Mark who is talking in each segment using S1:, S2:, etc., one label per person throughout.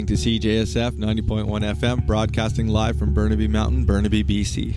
S1: To CJSF 90.1 FM, broadcasting live from Burnaby Mountain, Burnaby, BC.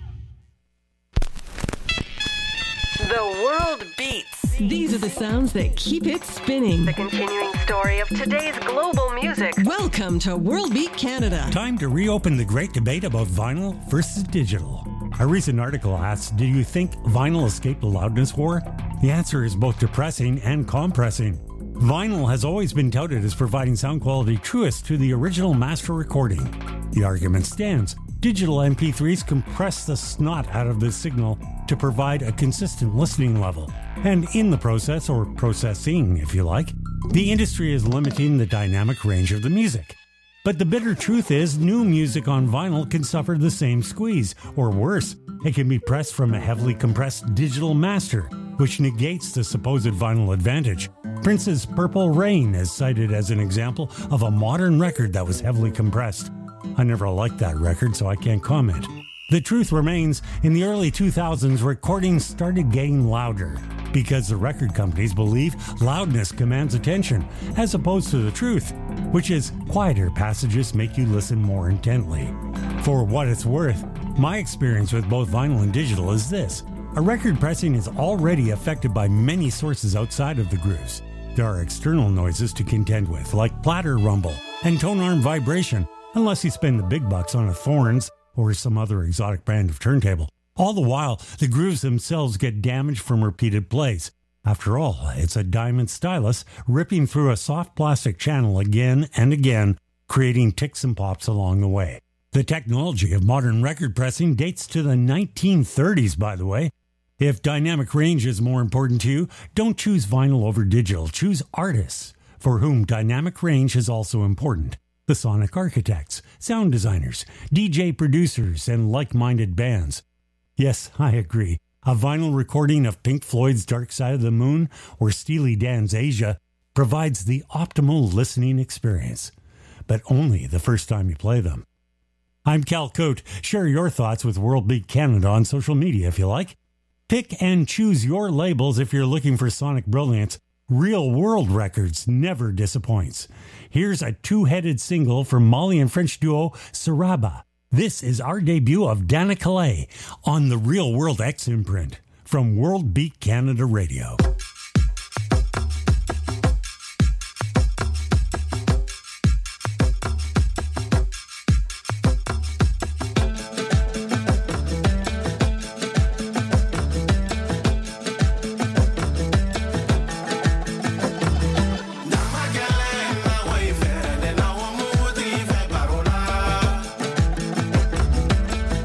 S2: The world beats.
S3: These are the sounds that keep it spinning.
S2: The continuing story of today's global music.
S3: Welcome to World Beat Canada.
S4: Time to reopen the great debate about vinyl versus digital. A recent article asks, do you think vinyl escaped the loudness war? The answer is both depressing and compressing. Vinyl has always been touted as providing sound quality truest to the original master recording. The argument stands. Digital MP3s compress the snot out of the signal to provide a consistent listening level. And in the process, or processing if you like, the industry is limiting the dynamic range of the music. But the bitter truth is, new music on vinyl can suffer the same squeeze, or worse, it can be pressed from a heavily compressed digital master, which negates the supposed vinyl advantage. Prince's Purple Rain is cited as an example of a modern record that was heavily compressed. I never liked that record, so I can't comment. The truth remains, in the early 2000s, recordings started getting louder because the record companies believe loudness commands attention, as opposed to the truth, which is quieter passages make you listen more intently. For what it's worth, my experience with both vinyl and digital is this. A record pressing is already affected by many sources outside of the grooves. There are external noises to contend with, like platter rumble and tone arm vibration, unless you spend the big bucks on a Thorns or some other exotic brand of turntable. All the while, the grooves themselves get damaged from repeated plays. After all, it's a diamond stylus ripping through a soft plastic channel again and again, creating ticks and pops along the way. The technology of modern record pressing dates to the 1930s, by the way. If dynamic range is more important to you, don't choose vinyl over digital. Choose artists, for whom dynamic range is also important. The sonic architects, sound designers, DJ producers, and like-minded bands. Yes, I agree. A vinyl recording of Pink Floyd's Dark Side of the Moon or Steely Dan's Asia provides the optimal listening experience, but only the first time you play them. I'm Cal Cote. Share your thoughts with World Beat Canada on social media if you like. Pick and choose your labels if you're looking for sonic brilliance. Real World Records never disappoints. Here's a two-headed single from Mali and French duo Saraba. This is our debut of Dana Calais on the Real World X imprint from World Beat Canada Radio.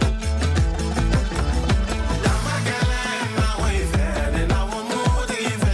S5: Even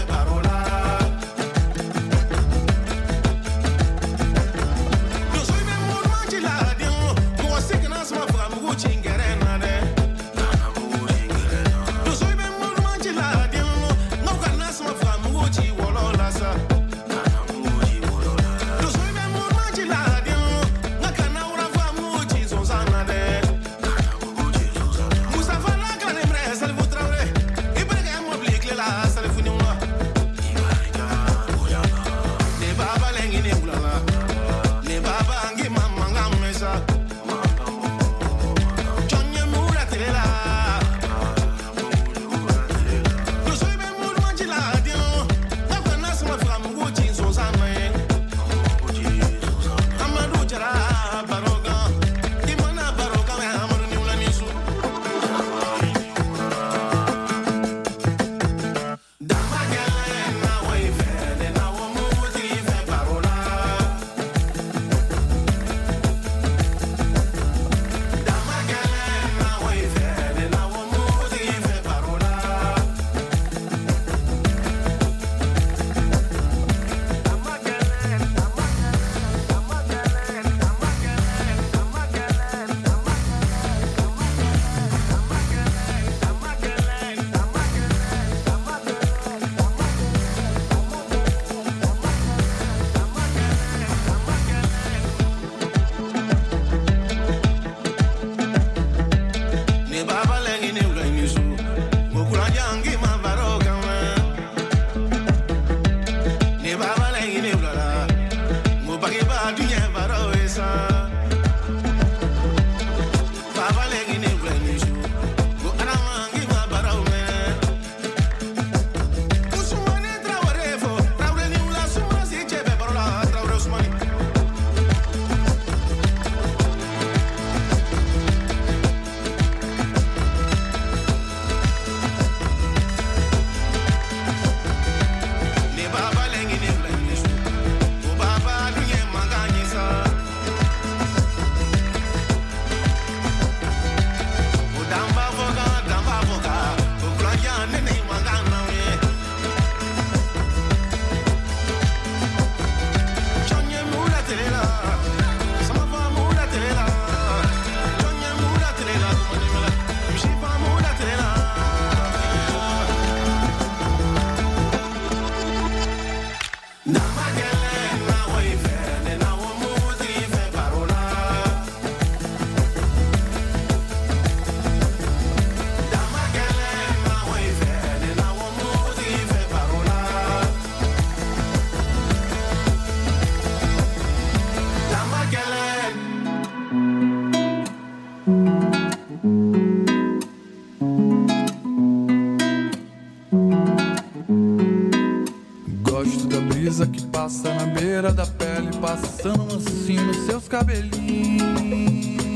S5: mansinho nos seus cabelinhos.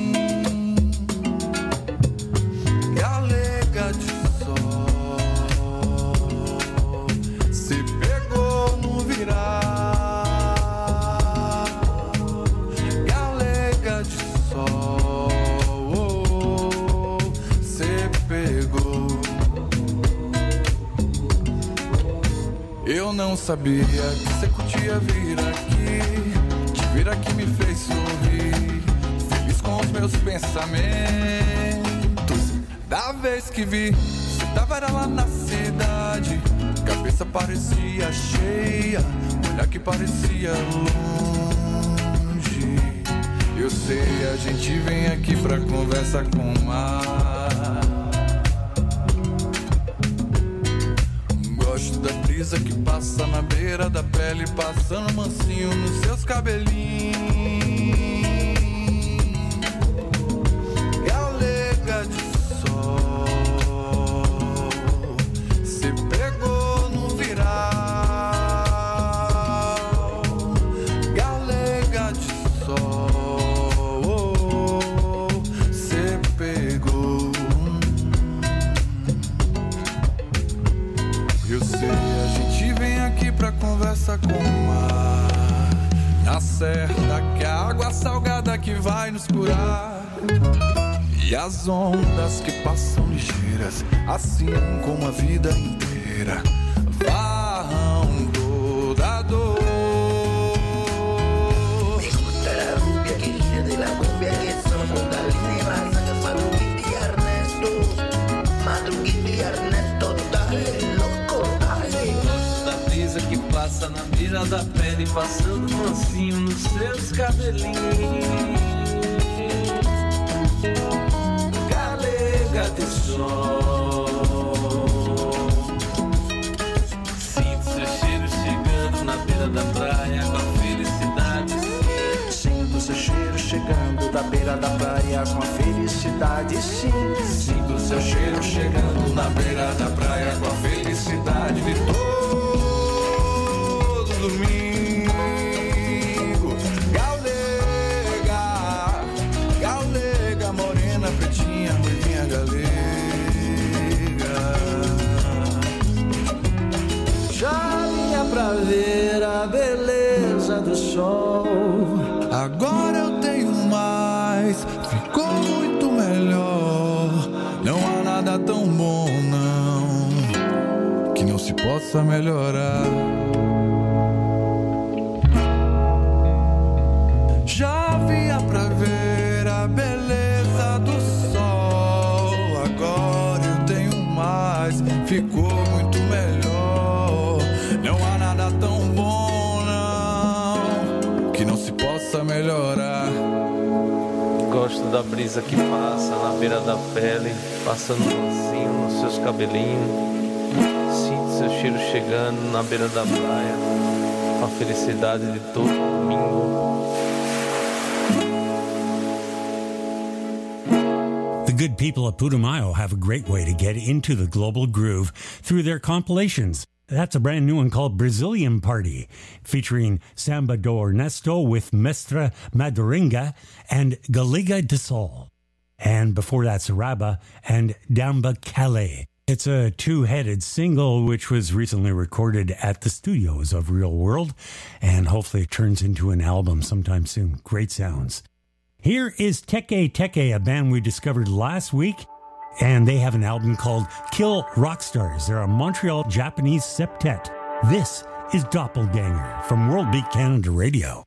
S5: Galega de sol, se pegou no virar. Galega de sol, se pegou. Eu não sabia que você curtia vir aqui. Te vir aqui me fez sorrir, feliz com os meus pensamentos. Da vez que vi, você tava lá na cidade. Cabeça parecia cheia, olhar que parecia longe. Eu sei, a gente vem aqui pra conversa com o mar. Gosto da brisa que passa na beira da pele, passando mansinho nos seus cabelinhos. Galega de sol, se pegou no viral. Galega de sol, se pegou. Eu sei, a gente vem aqui pra conversa com o mar. Na serra que a água salgada que vai nos curar. E as ondas que passam ligeiras, assim como a vida inteira, varram toda a dor.
S6: Me gusta la rubia que viene de la cumbia, que son Kundalini, Razagas, Madruguita y Ernesto. Madruguita y Ernesto, dale, loco, dale.
S7: Gosto da brisa que passa na beira da pele, passando mansinho nos seus cabelinhos. Galega de sol, sinto seu cheiro chegando na beira da praia com a felicidade.
S6: Sinto seu cheiro chegando da beira da praia com a felicidade, sim.
S5: Sinto seu cheiro chegando na beira da praia com a felicidade de todo domingo. Galega, galega, morena, pretinha, ruivinha, galega.
S6: Já vinha pra ver a beleza do sol.
S5: Agora eu tenho mais, ficou muito melhor. Não há nada tão bom, não, que não se possa melhorar. Já vinha pra ver a beleza do sol. Agora eu tenho mais, ficou muito melhor. Não há nada tão bom, não, que não se possa melhorar.
S7: Gosto da brisa que passa na beira da pele, passando mansinho nos seus cabelinhos. Sinto seu cheiro chegando na beira da praia, com a felicidade de todo domingo.
S4: The good people of Putumayo have a great way to get into the global groove through their compilations. That's a brand new one called Brazilian Party, featuring Samba do Ernesto with Mestra Maduringa and Galega de Sol. And before that, Saraba and Damba Calais. It's a two-headed single which was recently recorded at the studios of Real World, and hopefully it turns into an album sometime soon. Great sounds. Here is Teke Teke, a band we discovered last week, and they have an album called Kill Rockstars. They're a Montreal Japanese septet. This is Doppelganger from World Beat Canada Radio.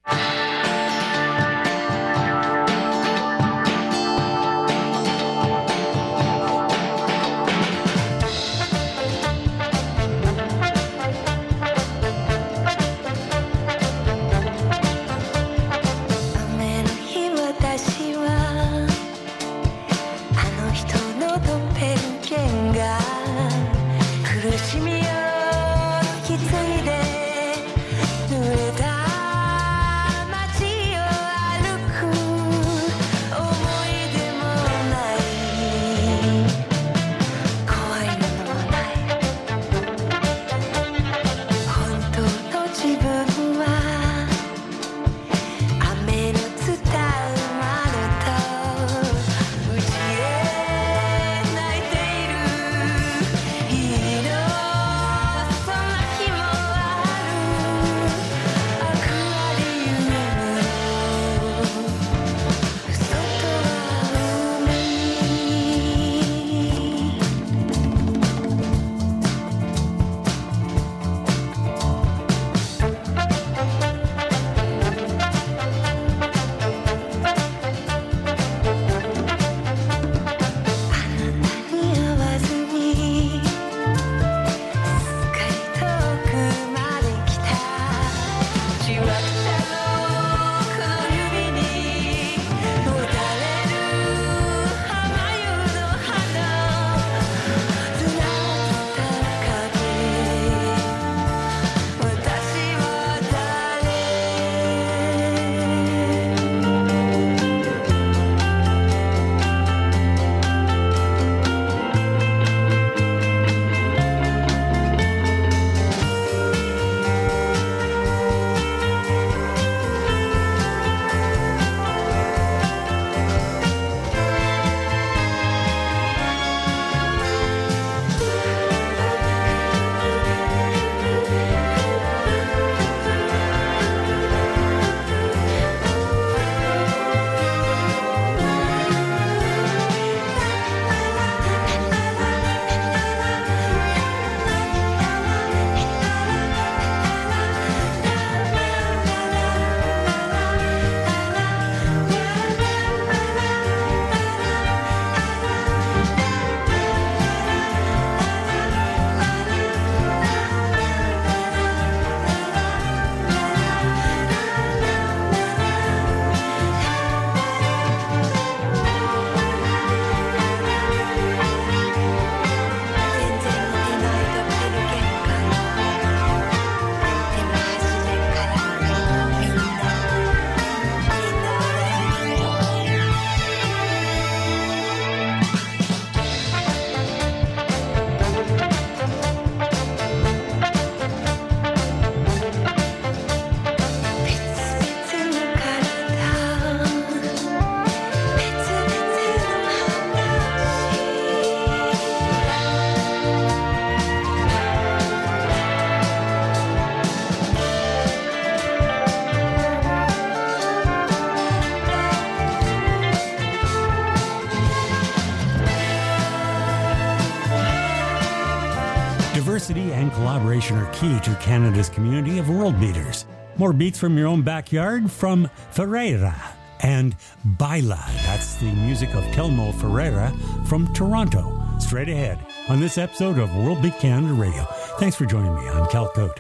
S4: collaboration are key to Canada's community of world beaters. More beats from your own backyard from Ferreira and Baila. That's the music of Telmo Ferreira from Toronto. Straight ahead on this episode of World Beat Canada Radio. Thanks for joining me. I'm Cal Cote.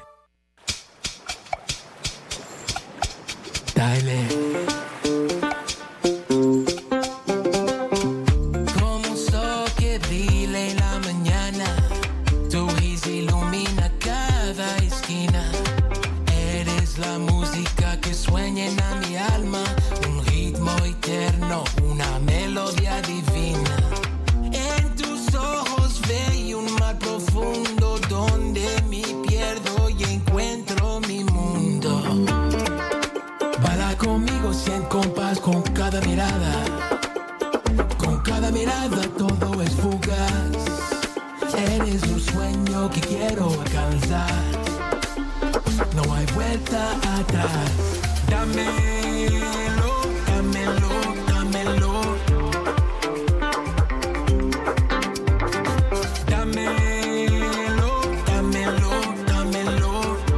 S8: Como sol que brilla en la mañana, tu risa ilumina cada esquina. Eres la música que sueña en mi alma, un ritmo eterno, una melodía divina. En tus ojos veo un mar profundo donde me pierdo y encuentro mi mundo. Baila conmigo, siente compás con cada mirada. Con cada mirada todo es fugaz. Eres un sueño que quiero alcanzar. No hay vuelta atrás. Dámelo, dámelo, dámelo. Dámelo, dámelo, dámelo.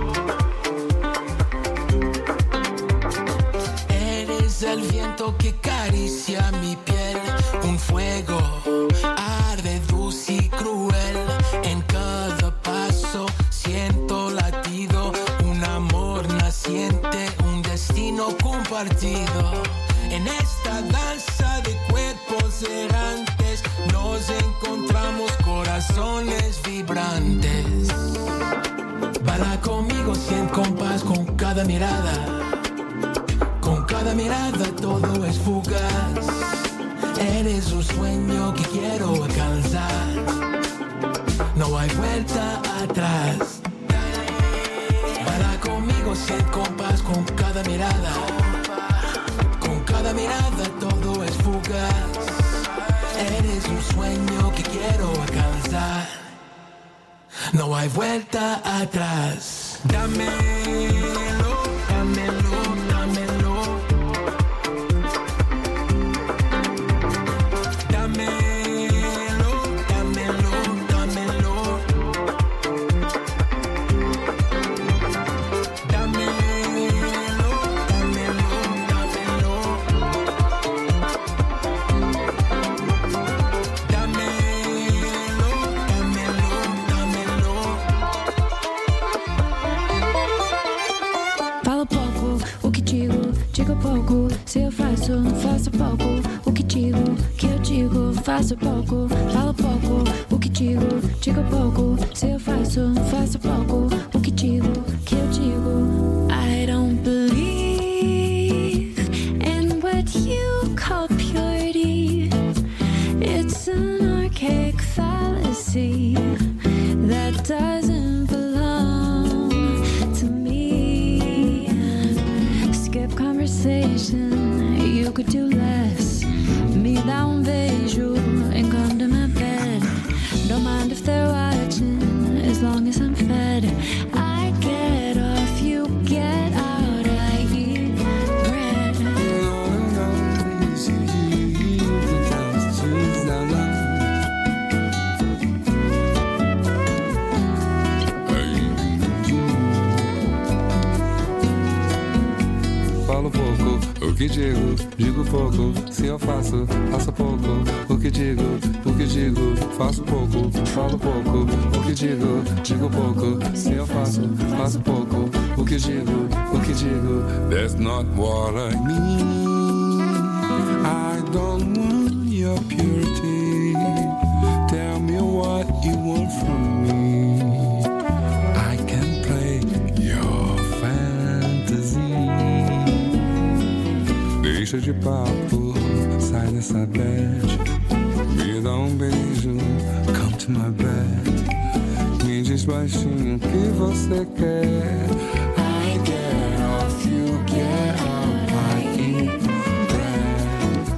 S8: Eres el viento que acaricia mi piel, un fuego arde dulce y cruel. En cada paso siento latido, un amor naciente, un destino compartido. En esta danza de cuerpos errantes nos encontramos corazones vibrantes. Baila conmigo, siente compás con cada mirada. Con cada mirada todo es fugaz. Eres un sueño que quiero alcanzar. No hay vuelta atrás. Baila conmigo, siente compás con cada mirada. Con cada mirada todo es fugaz. Eres un sueño que quiero alcanzar. No hay vuelta atrás. Dámelo, dámelo, dámelo. Dámelo, dámelo, dámelo. Dámelo, dámelo, dámelo. Dámelo, dámelo, dámelo.
S9: Falo pouco, o que digo pouco. Se eu faço, faço pouco. O que digo, que eu digo, faço pouco. Falo pouco, o que digo pouco. Se eu faço, faço pouco. O que digo, que eu digo. I don't believe in what you call purity. It's an archaic fallacy that doesn't belong to me. Skip conversation, you could do less. Me dá beijo and come to my bed. Don't mind if they're watching, as long as I'm fed. I get off, you get out, I eat bread.
S10: Falo pouco, o que digo pouco. Se eu faço, faço pouco. O que digo, faço pouco. Falo pouco, o que digo pouco. Se eu faço, faço pouco. O que digo,
S5: That's not what I mean. I don't want your purity. Tell me what you want from me. I can play your fantasy.
S10: deixa de papo, sai dessa bad. Me dá beijo, come to my bed. Me diz baixinho o que você quer. I get off, you get up, I eat bread.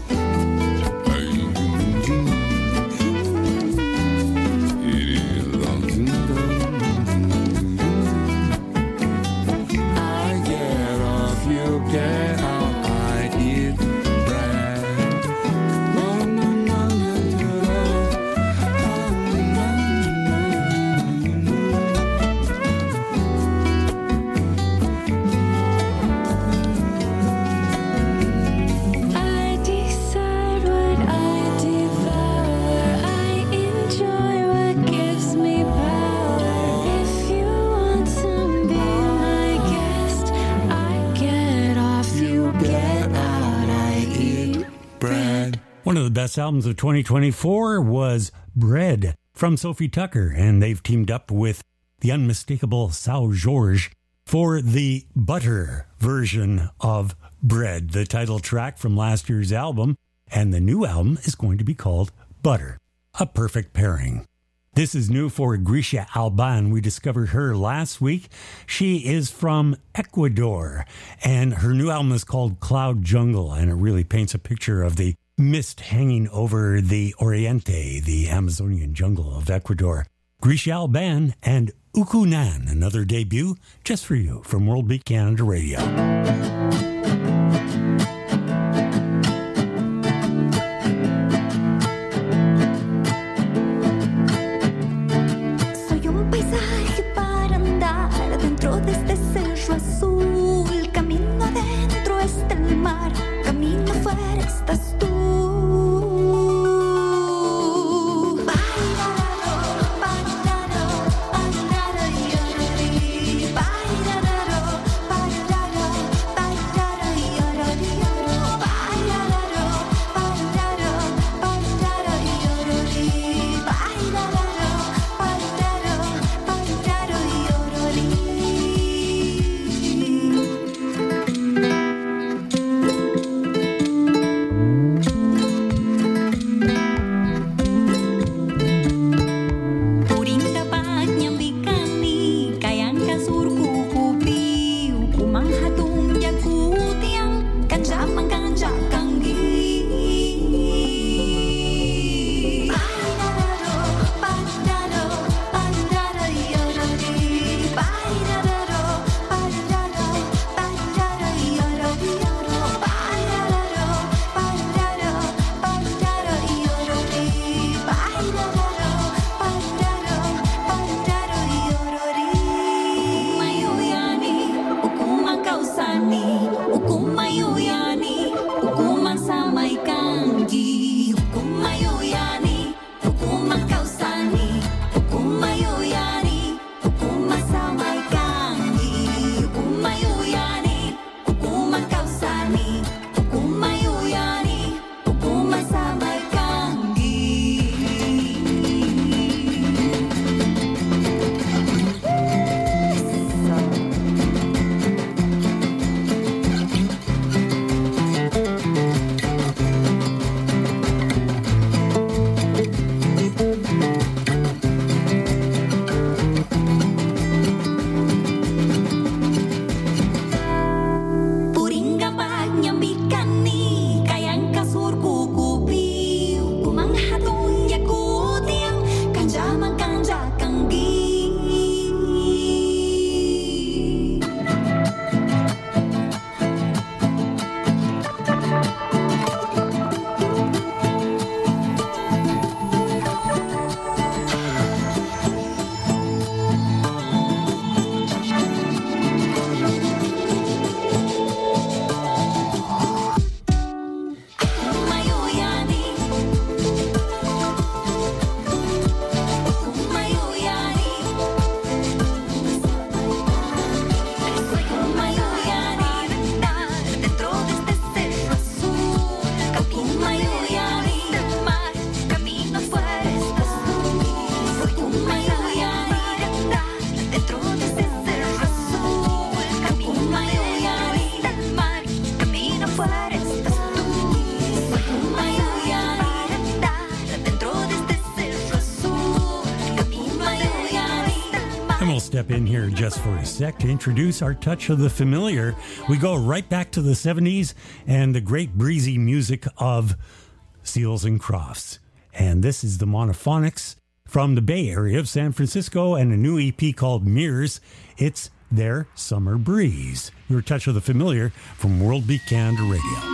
S10: I get off, you get up, I eat bread.
S4: One of the best albums of 2024 was Bread from Sophie Tucker, and they've teamed up with the unmistakable Sao Jorge for the Butter version of Bread, the title track from last year's album, and the new album is going to be called Butter, a perfect pairing. This is new for Grisha Alban. We discovered her last week. She is from Ecuador, and her new album is called Cloud Jungle, and it really paints a picture of the mist hanging over the Oriente, the Amazonian jungle of Ecuador. Grisha Alban and Ukunan, another debut just for you from World Beat Canada Radio. Step in here just for a sec to introduce our touch of the familiar. We go right back to the 70s and the great breezy music of Seals and Crofts. And this is the Monophonics from the Bay Area of San Francisco and a new EP called Mirrors. It's their Summer Breeze. Your touch of the familiar from World Beat Canada Radio.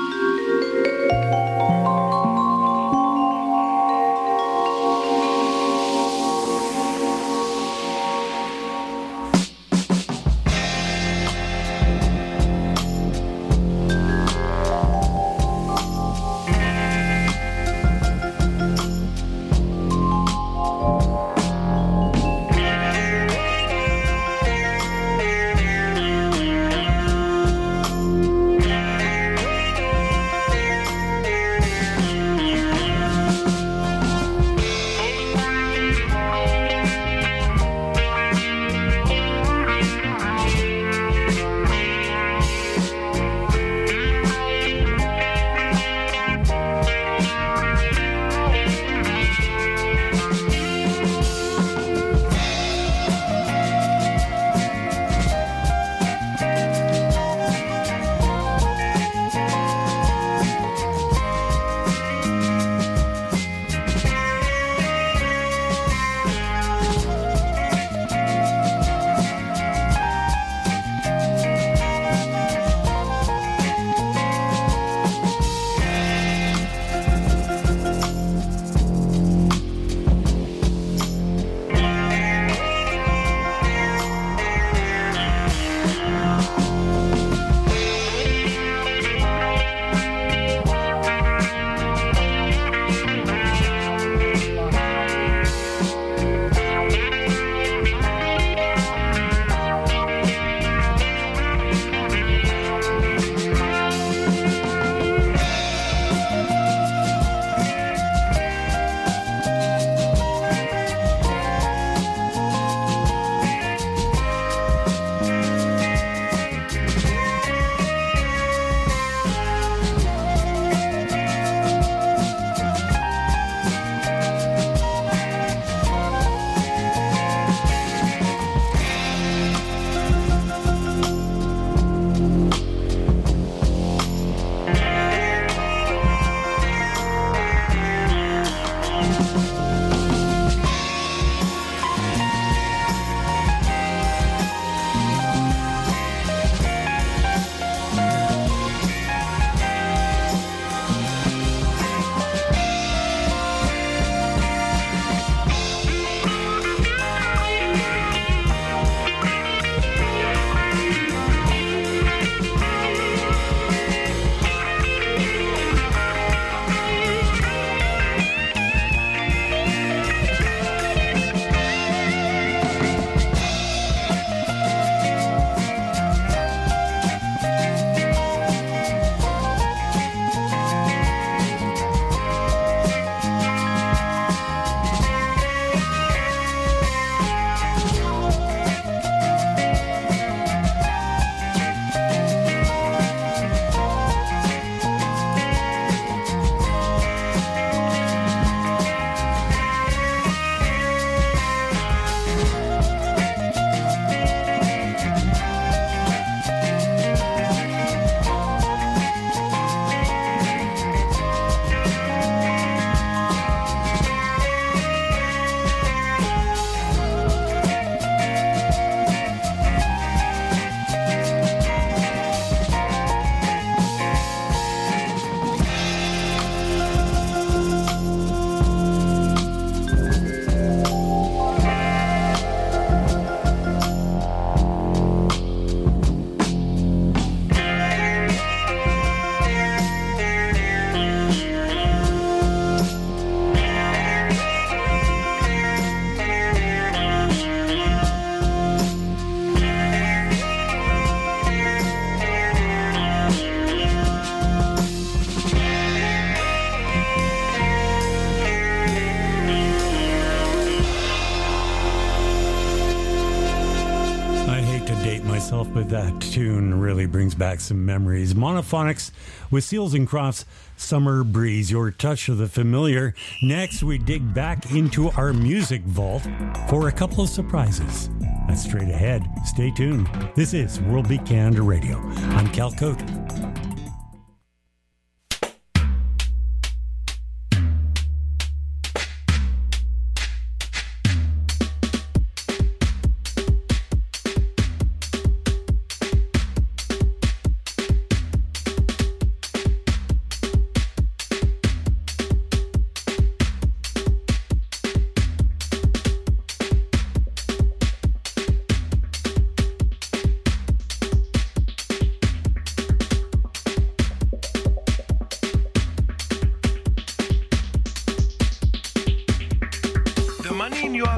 S4: that tune really brings back some memories. Monophonics with Seals and Crofts, Summer Breeze, your touch of the familiar. Next, we dig back into our music vault for a couple of surprises. That's straight ahead. Stay tuned. This is World Beat Canada Radio. I'm Cal Cote.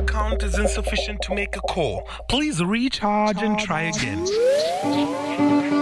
S11: Insufficient to make a call. Please recharge and try again.